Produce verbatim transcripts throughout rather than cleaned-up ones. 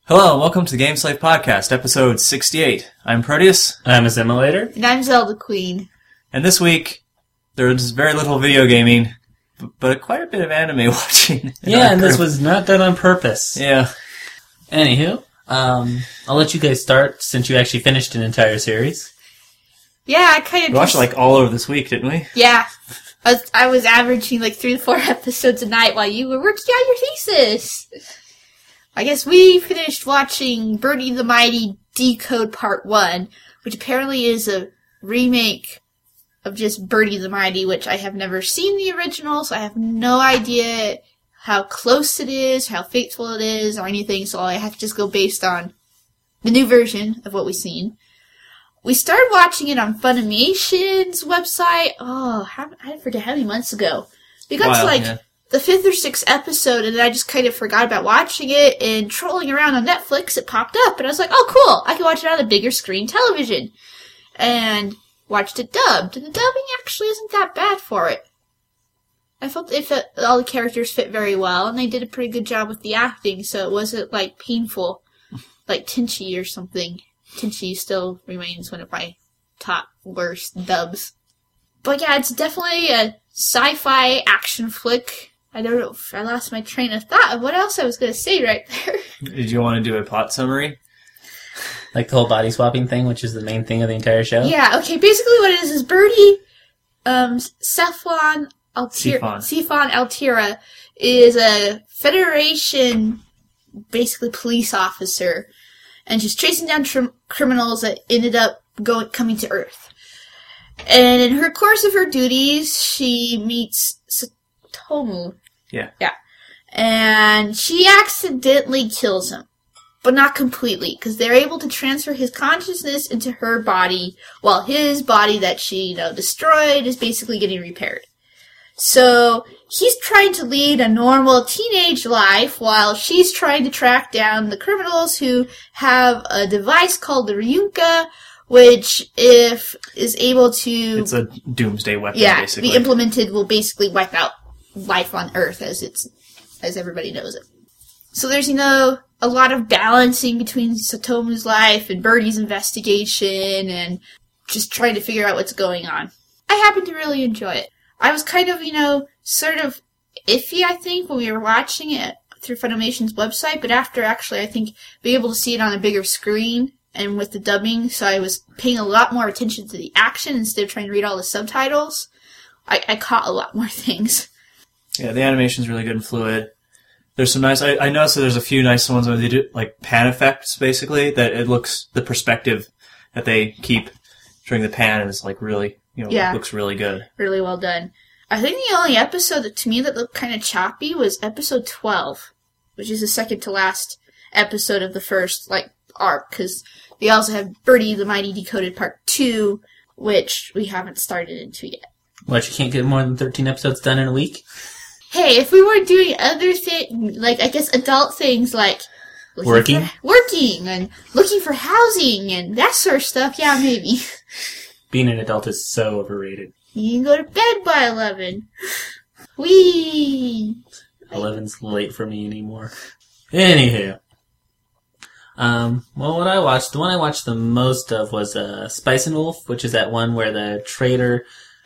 Hello, and welcome to the Game Slave Podcast, episode sixty-eight. I'm Proteus. I'm Assimilator. And I'm Zelda Queen. And this week, there's very little video gaming, but quite a bit of anime watching. Yeah, and group. This was not done on purpose. Yeah. Anywho, um, I'll let you guys start since you actually finished an entire series. Yeah, I kind of We watched just... like all over this week, didn't we? Yeah. I was, I was averaging like three to four episodes a night while you were working on your thesis. I guess we finished watching Birdie the Mighty Decode Part one, which apparently is a remake of just Birdie the Mighty, which I have never seen the original, so I have no idea how close it is, how faithful it is, or anything, so I have to just go based on the new version of what we've seen. We started watching it on Funimation's website, oh, how, I forget how many months ago. We got wow, to like... Yeah. the fifth or sixth episode, and then I just kind of forgot about watching it, and trolling around on Netflix, it popped up, and I was like, oh, cool, I can watch it on a bigger screen television. And watched it dubbed, and the dubbing actually isn't that bad for it. I felt it fit, all the characters fit very well, and they did a pretty good job with the acting, so it wasn't, like, painful, like Tenchi or something. Tenchi still remains one of my top worst dubs. But yeah, it's definitely a sci-fi action flick. I don't know if I lost my train of thought of what else I was going to say right there. Did you want to do a plot summary? Like the whole body swapping thing, which is the main thing of the entire show? Yeah, okay, basically what it is is Birdie, um, Cephalon Altira, Cephon Altira is a Federation, basically police officer, and she's chasing down tr- criminals that ended up going coming to Earth. And in her course of her duties, she meets Satomu. Yeah. Yeah. And she accidentally kills him. But not completely, because they're able to transfer his consciousness into her body, while his body that she, you know, destroyed is basically getting repaired. So, he's trying to lead a normal teenage life, while she's trying to track down the criminals who have a device called the Ryunka, which, if is able to... It's a doomsday weapon, yeah, basically. be implemented will basically wipe out life on Earth as it's, as everybody knows it. So there's, you know, a lot of balancing between Satomu's life and Birdie's investigation and just trying to figure out what's going on. I happen to really enjoy it. I was kind of, you know, sort of iffy, I think, when we were watching it through Funimation's website, but after actually, I think, being able to see it on a bigger screen and with the dubbing, so I was paying a lot more attention to the action instead of trying to read all the subtitles, I, I caught a lot more things. Yeah, the animation's really good and fluid. There's some nice... I, I noticed that there's a few nice ones where they do, like, pan effects, basically, that it looks... The perspective that they keep during the pan is, like, really... You know, yeah, looks really good. Really well done. I think the only episode that, to me, that looked kind of choppy was episode twelve, which is the second to last episode of the first, like, arc, because they also have Birdie the Mighty Decoded Part two, which we haven't started into yet. What, you can't get more than thirteen episodes done in a week? Hey, if we were doing other things, like, I guess adult things like... Working? For, working, and looking for housing, and that sort of stuff, yeah, maybe. Being an adult is so overrated. You can go to bed by eleven. Whee! eleven's late for me anymore. Anywho. Um, well, what I watched, the one I watched the most of was uh, Spice and Wolf, which is that one where the trader...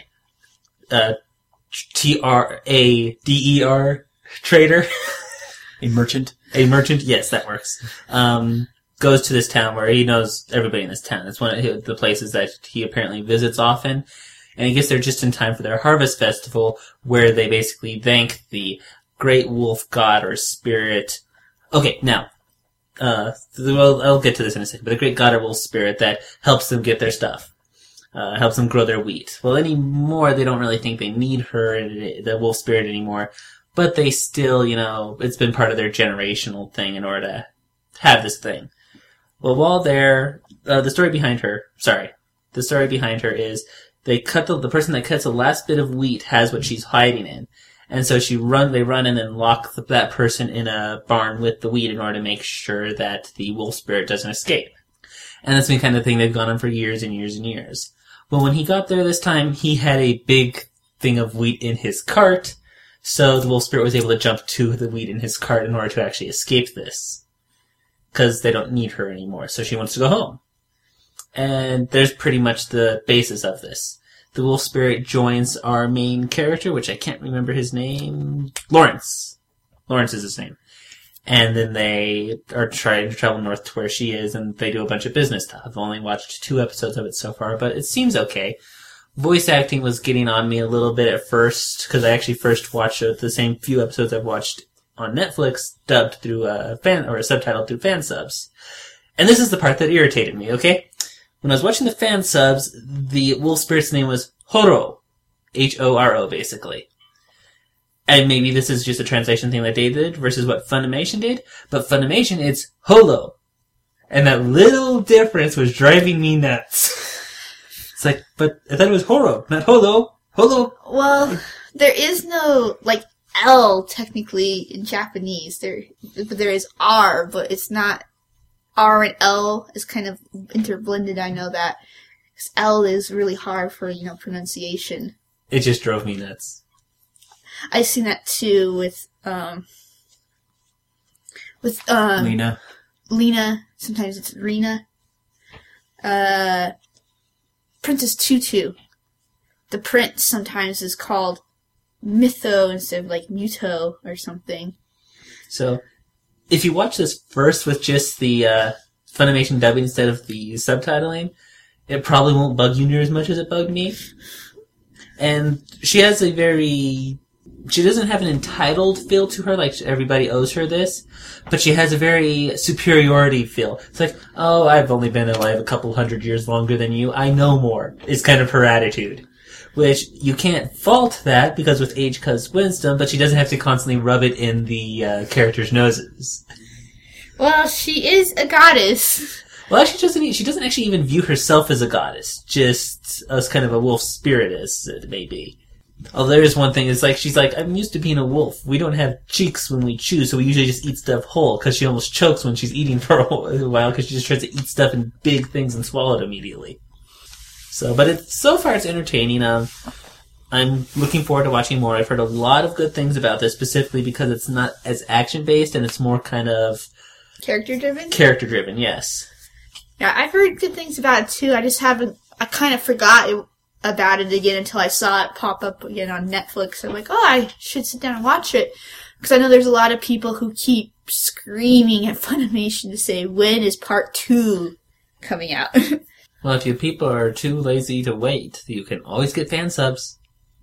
Uh, T R A D E R trader. A merchant. A merchant, yes, that works. Um, goes to this town where he knows everybody in this town. It's one of the places that he apparently visits often. And he gets there just in time for their harvest festival, where they basically thank the great wolf god or spirit. Okay, now, uh, well, I'll get to this in a second, but the great god or wolf spirit that helps them get their stuff. Uh, helps them grow their wheat. Well, anymore, they don't really think they need her, the wolf spirit, anymore. But they still, you know, it's been part of their generational thing in order to have this thing. Well, while they're, uh, the story behind her, sorry, the story behind her is they cut the, the person that cuts the last bit of wheat has what she's hiding in. And so she run, they run in and lock the, that person in a barn with the wheat in order to make sure that the wolf spirit doesn't escape. And that's been kind of thing they've gone on for years and years and years. Well, when he got there this time, he had a big thing of wheat in his cart, so the wolf spirit was able to jump to the wheat in his cart in order to actually escape this. because they don't need her anymore. So she wants to go home. And there's pretty much the basis of this. The wolf spirit joins our main character, which I can't remember his name. Lawrence. Lawrence is his name. And then they are trying to travel north to where she is, and they do a bunch of business stuff. I've only watched two episodes of it so far, but it seems okay. Voice acting was getting on me a little bit at first, because I actually first watched the same few episodes I've watched on Netflix, dubbed through a fan, or subtitled through fan subs. And this is the part that irritated me, okay? When I was watching the fan subs, the wolf spirit's name was Horo. H O R O, basically. And maybe this is just a translation thing that they did versus what Funimation did, but Funimation, it's Holo. And that little difference was driving me nuts. It's like, but I thought it was Horo, not Holo. Holo. Well, there is no, like, L, technically, in Japanese. There, but there is R, but it's not R and L is kind of interblended, I know that. Because L is really hard for, you know, pronunciation. It just drove me nuts. I've seen that too with, um, with, um, Lena. Lena. Sometimes it's Rena. Uh, Princess Tutu. The prince sometimes is called Mytho instead of like Muto or something. So, if you watch this first with just the uh, Funimation dubbing instead of the subtitling, it probably won't bug you near as much as it bugged me. And she has a very... She doesn't have an entitled feel to her, like everybody owes her this, but she has a very superiority feel. It's like, oh, I've only been alive a couple hundred years longer than you, I know more, is kind of her attitude. Which, you can't fault that, because with age comes wisdom, but she doesn't have to constantly rub it in the uh, characters' noses. Well, she is a goddess. Well, actually, she doesn't, she doesn't actually even view herself as a goddess, just as kind of a wolf spirit, as it may be. Although there is one thing, it's like, she's like, I'm used to being a wolf. We don't have cheeks when we chew, so we usually just eat stuff whole, because she almost chokes when she's eating for a while, because she just tries to eat stuff in big things and swallow it immediately. So, but it's, so far it's entertaining. Um, I'm looking forward to watching more. I've heard a lot of good things about this, specifically because it's not as action-based, and it's more kind of... Character-driven? Character-driven, yes. Yeah, I've heard good things about it, too. I just haven't... I kind of forgot it, about it again until I saw it pop up again on Netflix. I'm like, oh, I should sit down and watch it. Because I know there's a lot of people who keep screaming at Funimation to say, when is part two coming out? Well, if you people are too lazy to wait, you can always get fan subs.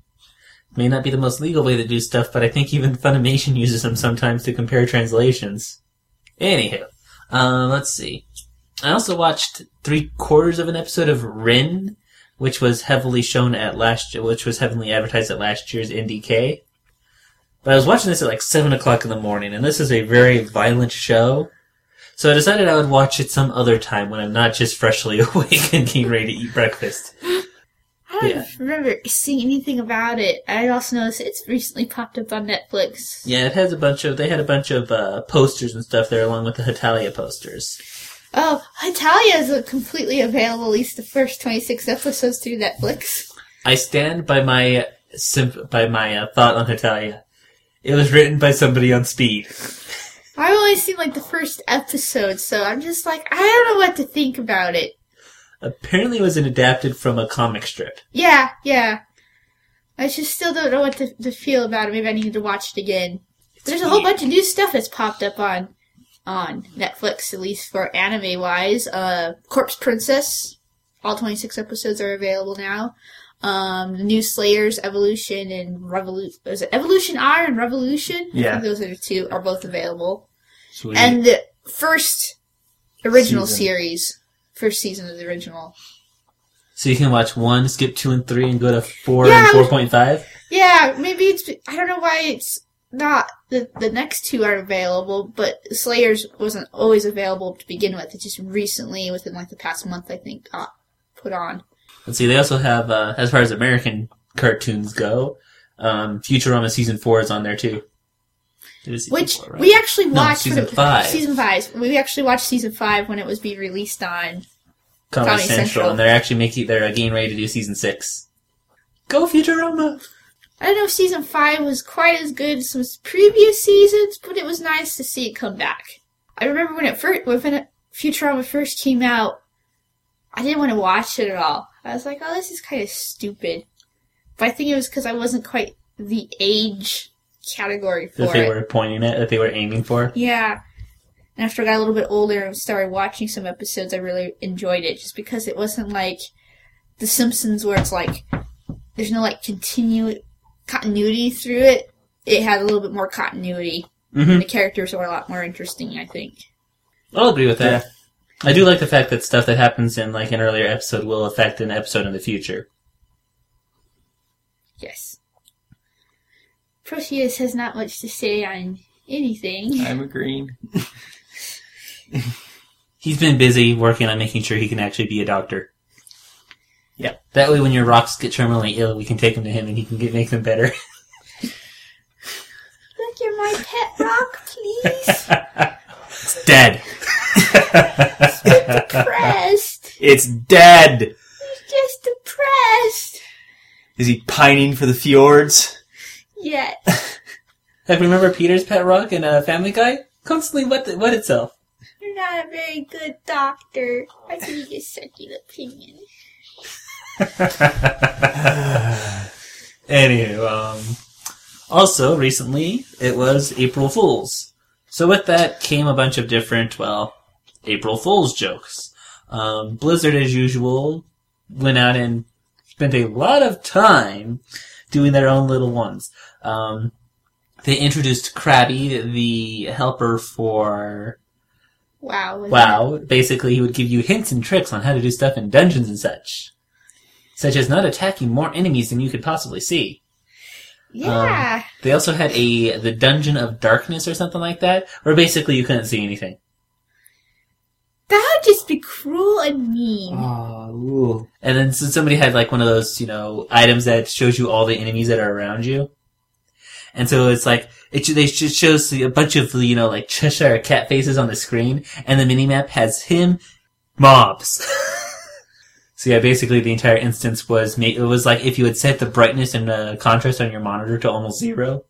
May not be the most legal way to do stuff, but I think even Funimation uses them sometimes to compare translations. Anywho, uh, let's see. I also watched three quarters of an episode of Rin, which was heavily shown at last, which was heavily advertised at last year's N D K. But I was watching this at like seven o'clock in the morning, and this is a very violent show. So I decided I would watch it some other time when I'm not just freshly awake and getting ready to eat breakfast. I don't Yeah. remember seeing anything about it. I also noticed it's recently popped up on Netflix. Yeah, it has a bunch of, they had a bunch of uh, posters and stuff there along with the Hetalia posters. Oh, Italia is completely available, at least the first twenty-six episodes through Netflix. I stand by my simp- by my uh, thought on Hetalia. It was written by somebody on speed. I've only seen like the first episode, so I'm just like, I don't know what to think about it. Apparently it was an adapted from a comic strip. Yeah, yeah. I just still don't know what to, to feel about it. Maybe I need to watch it again. There's a whole bunch of new stuff that's popped up on on Netflix, at least for anime-wise. Uh, Corpse Princess. All twenty-six episodes are available now. Um, the new Slayers, Evolution, and Revolution. Is it Evolution R and Revolution? Yeah. I think those are the two are both available. Sweet. And the first original Season. series. First season of the original. So you can watch one, skip two and three, and go to four Yeah, and I four was- point five? Yeah, maybe it's... I don't know why it's not... The, the next two are available, but Slayers wasn't always available to begin with. It just recently, within like the past month, I think, got put on. Let's see, they also have, uh, as far as American cartoons go, um, Futurama Season four is on there too. It is season Which four, right? we actually No, watched... season for the- five. Season five. We actually watched Season five when it was being released on... Comedy, Comedy Central, Central. and they're actually making, they're getting ready to do Season six. Go Futurama! I don't know if Season five was quite as good as some previous seasons, but it was nice to see it come back. I remember when it first, when Futurama first came out, I didn't want to watch it at all. I was like, oh, this is kind of stupid. But I think it was because I wasn't quite the age category for That they it. were pointing at, that they were aiming for. Yeah. And after I got a little bit older and started watching some episodes, I really enjoyed it. Just because it wasn't like The Simpsons where it's like, there's no like continu- continuity through it. It had a little bit more continuity. Mm-hmm. And the characters were a lot more interesting, I think. I'll agree with that. I do like the fact that stuff that happens in like an earlier episode will affect an episode in the future. Yes. Proteus has not much to say on anything. I'm agreeing. He's been busy working on making sure he can actually be a doctor. Yeah. That way when your rocks get terminally ill, we can take them to him and he can get, make them better. Look, you're my pet rock, please. It's dead. It's depressed. It's dead. He's just depressed. Is he pining for the fjords? Yes. Like, remember Peter's pet rock in uh, Family Guy? Constantly wet, wet itself. You're not a very good doctor. I think you just second opinion. Anywho, um, also, recently, it was April Fool's. So with that came a bunch of different, well, April Fool's jokes. Um, Blizzard, as usual, went out and spent a lot of time doing their own little ones. Um, they introduced Krabby, the helper for Wow. was WoW. Basically, he would give you hints and tricks on how to do stuff in dungeons and such. Such as not attacking more enemies than you could possibly see. that- Yeah. Um, they also had a the Dungeon of Darkness or something like that, where basically you couldn't see anything. That would just be cruel and mean. Oh, ooh. And then so somebody had like one of those, you know, items that shows you all the enemies that are around you. And so it's like, it they just shows a bunch of, you know, like Cheshire cat faces on the screen, and the minimap has him, mobs. So yeah, basically the entire instance was made, it was like if you had set the brightness and the contrast on your monitor to almost zero.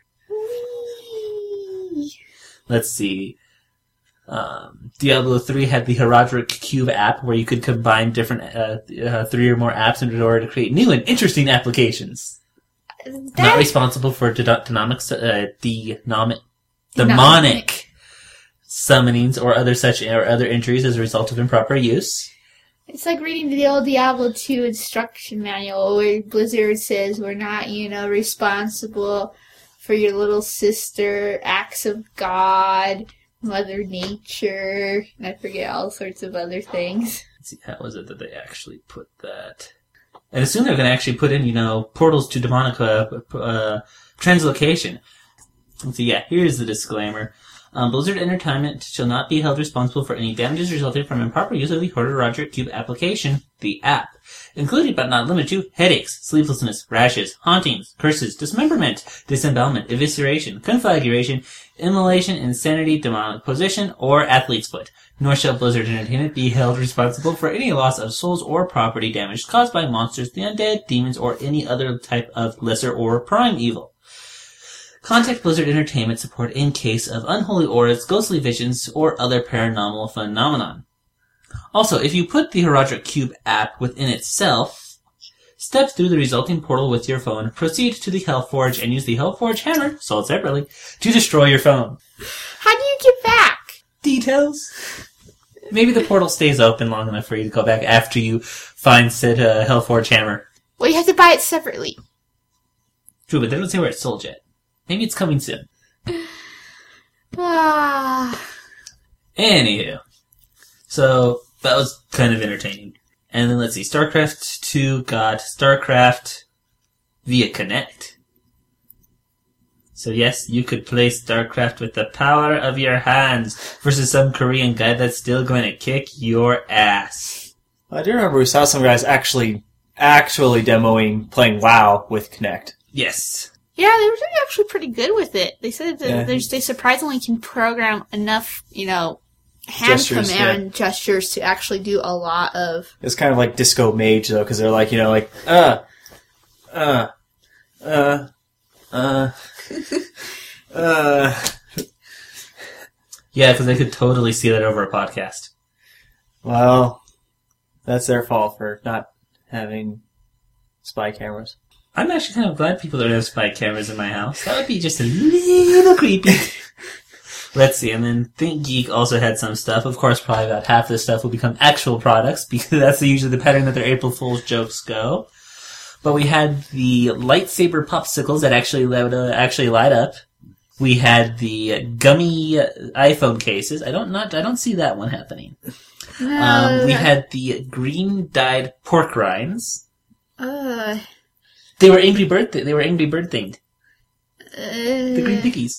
Whee! Let's see. Um, Diablo three had the Herodric Cube app where you could combine different, uh, uh, three or more apps in order to create new and interesting applications. Not That, responsible for de- demonic, uh, demonic, Demonic. demonic summonings or other such, or other injuries as a result of improper use. it's like reading the old Diablo two instruction manual where Blizzard says we're not, you know, responsible for your little sister, acts of God, Mother Nature, and I forget all sorts of other things. Let's see, how was it that they actually put that? And as soon they're going to actually put in, you know, portals to demonic uh, uh, translocation. Let's see, yeah, here's the disclaimer. Um, Blizzard Entertainment shall not be held responsible for any damages resulting from improper use of the Herodric Cube application, the app, including but not limited to headaches, sleeplessness, rashes, hauntings, curses, dismemberment, disembowelment, evisceration, conflagration, immolation, insanity, demonic possession, or athlete's foot. Nor shall Blizzard Entertainment be held responsible for any loss of souls or property damage caused by monsters, the undead, demons, or any other type of lesser or prime evil. Contact Blizzard Entertainment support in case of unholy auras, ghostly visions, or other paranormal phenomenon. Also, if you put the Herodric Cube app within itself, step through the resulting portal with your phone, proceed to the Hellforge, and use the Hellforge hammer, sold separately, to destroy your phone. How do you get back? Details? Maybe the portal stays open long enough for you to go back after you find said uh, Hellforge hammer. Well, you have to buy it separately. True, but they don't say where it's sold yet. Maybe it's coming soon. Ah. Anywho. So, that was kind of entertaining. And then let's see, StarCraft two got StarCraft via Kinect. So yes, you could play StarCraft with the power of your hands versus some Korean guy that's still going to kick your ass. I do remember we saw some guys actually, actually demoing playing WoW with Kinect. Yes. Yeah, they were actually pretty good with it. They said that Yeah. there's, they surprisingly can program enough, you know, hand Gestures, command gestures to actually do a lot of. It's kind of like Disco Mage though, because they're like, you know, like, uh, uh, uh, uh, uh. Yeah, because they could totally see that over a podcast. Well, that's their fault for not having spy cameras. I'm actually kind of glad people don't have spy cameras in my house. That would be just a little creepy. Let's see, and then ThinkGeek also had some stuff. Of course, probably about half of the stuff will become actual products, because that's usually the pattern that their April Fool's jokes go. But we had the lightsaber popsicles that actually that would, uh, actually light up. We had the gummy iPhone cases. I don't not I don't see that one happening. No. Um, we had the green dyed pork rinds. Uh, They were Angry Bird. Th- they were Angry Bird themed. uh, The green piggies.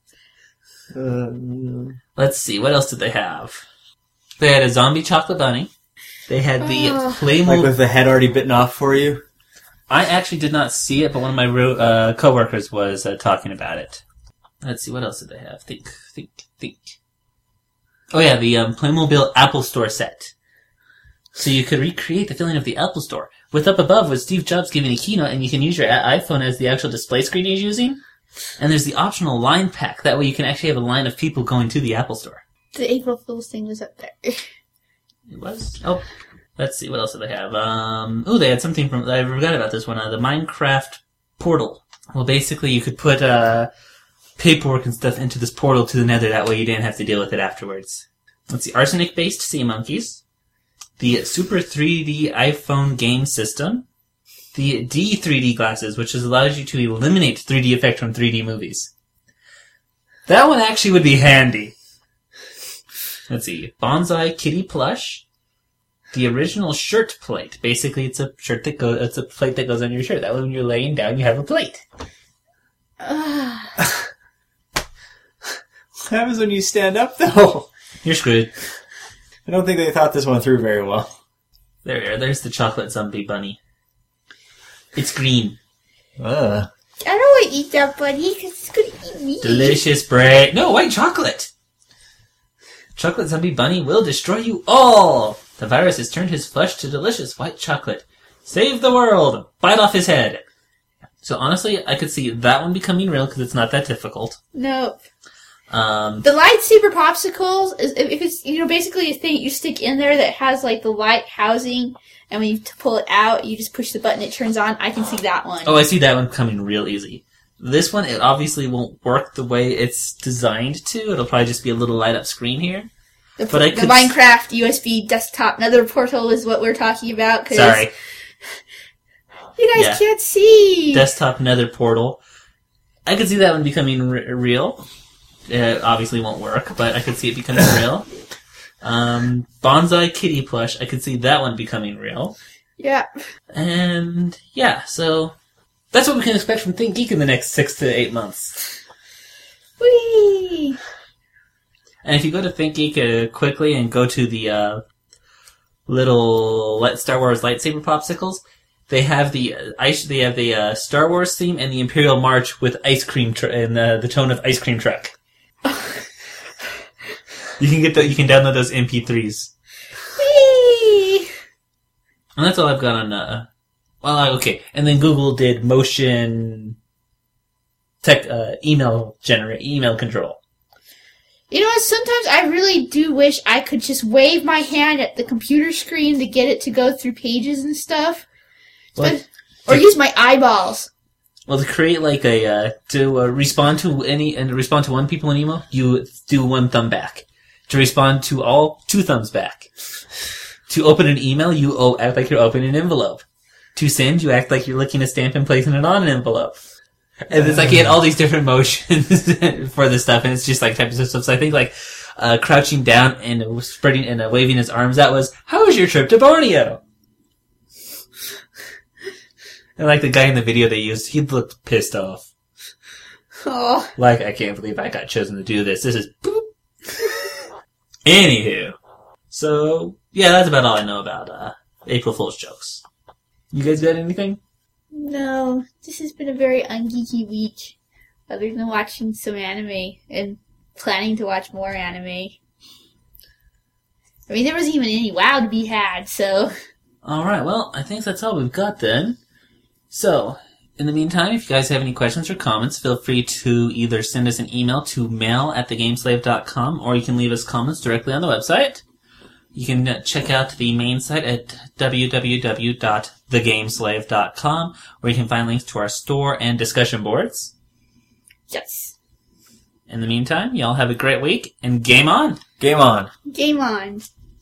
Uh, Let's see, what else did they have? They had a zombie chocolate bunny. They had the Oh. Playmobil. like with the head already bitten off for you? I actually did not see it, but one of my ro- uh, coworkers was uh, talking about it. Let's see, what else did they have? Think, think, think. Oh yeah, the um, Playmobil Apple Store set. So you could recreate the feeling of the Apple Store. With up above was Steve Jobs giving a keynote, and you can use your a- iPhone as the actual display screen he's using. And there's the optional line pack. That way you can actually have a line of people going to the Apple Store. the April Fool's thing was up there. It was? Oh, let's see. What else did they have? Um, oh, they had something from... I forgot about this one. Uh, the Minecraft portal. Well, basically you could put uh, paperwork and stuff into this portal to the nether. That way you didn't have to deal with it afterwards. Let's see. Arsenic-based sea monkeys. The Super three D iPhone game system. The D three D glasses, which is, allows you to eliminate three D effect from three D movies. That one actually would be handy. Let's see. Bonsai Kitty Plush. The original shirt plate. Basically, it's a shirt that goes. It's a plate that goes on your shirt. That way, when you're laying down, you have a plate. Uh, What happens when you stand up, though? You're screwed. I don't think they thought this one through very well. There we are. There's the chocolate zombie bunny. It's green. Uh. I don't want to eat that bunny because it's going to eat me. Delicious bread. No, white chocolate. Chocolate zombie bunny will destroy you all. The virus has turned his flesh to delicious white chocolate. Save the world. Bite off his head. So honestly, I could see that one becoming real because it's not that difficult. No. Um, The lightsaber popsicles, is if it's, you know, basically a thing you stick in there that has, like, the light housing, and when you t- pull it out, you just push the button, it turns on. I can see that one. oh, I see that one coming real easy. This one, it obviously won't work the way it's designed to. It'll probably just be a little light up screen here. The, But I the could- Minecraft U S B desktop nether portal is what we're talking about. Cause Sorry. You guys Yeah. can't see. Desktop nether portal. I could see that one becoming r- real. It obviously won't work, but I could see it becoming real. Um, Bonsai Kitty Plush, I could see that one becoming real. Yeah. And, yeah, so that's what we can expect from ThinkGeek in the next six to eight months. Whee! And if you go to ThinkGeek uh, quickly and go to the uh, little light- Star Wars lightsaber popsicles, they have the uh, ice. They have the uh, Star Wars theme and the Imperial March with ice cream tr- and uh, the tone of ice cream truck. You can get the, you can download those M P threes, Whee! and that's all I've got on. Uh, well, uh, okay, and then Google did motion tech uh, email generate email control. You know what? Sometimes I really do wish I could just wave my hand at the computer screen to get it to go through pages and stuff. What? Or use my eyeballs. Well, to create like a uh, to uh, respond to any and to respond to one people in email, you do one thumb back. To respond to all, two thumbs back. To open an email, you oh, act like you're opening an envelope. To send, you act like you're licking a stamp and placing it on an envelope. And it's like he had all these different motions for this stuff, and it's just like types of stuff. So I think like uh, crouching down and spreading and uh, waving his arms out was, "How was your trip to Borneo?" And like the guy in the video they used, he looked pissed off. Oh. Like, I can't believe I got chosen to do this. This is boop. Anywho. So, yeah, that's about all I know about uh, April Fool's jokes. You guys got anything? No, this has been a very ungeeky week. Other than watching some anime and planning to watch more anime. I mean, there wasn't even any WoW to be had, so... Alright, well, I think that's all we've got then. So, In the meantime, if you guys have any questions or comments, feel free to either send us an email to mail at thegameslave dot com, or you can leave us comments directly on the website. You can check out the main site at w w w dot the gameslave dot com, where you can find links to our store and discussion boards. Yes. In the meantime, y'all have a great week, and game on! Game on. Game on.